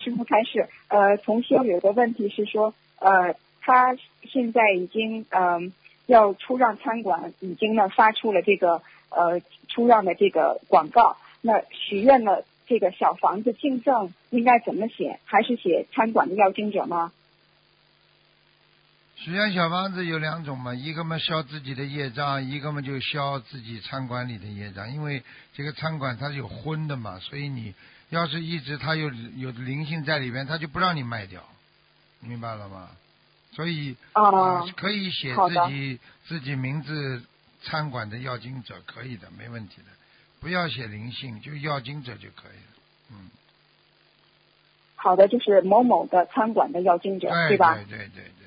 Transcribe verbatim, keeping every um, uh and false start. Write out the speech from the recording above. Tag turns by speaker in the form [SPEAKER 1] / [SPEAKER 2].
[SPEAKER 1] 师傅开示。呃，同修有个问题是说，呃，他现在已经嗯、呃、要出让餐馆，已经呢发出了这个呃出让的这个广告。那许愿了这个小房子敬赠应该怎么写？还是写餐馆的要经者吗？
[SPEAKER 2] 许愿小房子有两种嘛，一个嘛消自己的业障，一个嘛就消自己餐馆里的业障。因为这个餐馆它是有荤的嘛，所以你要是一直它有有灵性在里边，它就不让你卖掉，明白了吗？所以啊、
[SPEAKER 1] 哦
[SPEAKER 2] 呃，可以写
[SPEAKER 1] 好的
[SPEAKER 2] 自己自己名字餐馆的要经者，可以的，没问题的。不要写灵性，就要经者就可以了。嗯，
[SPEAKER 1] 好的，就是某某的餐馆的要经者，
[SPEAKER 2] 对
[SPEAKER 1] 吧？
[SPEAKER 2] 对对对对。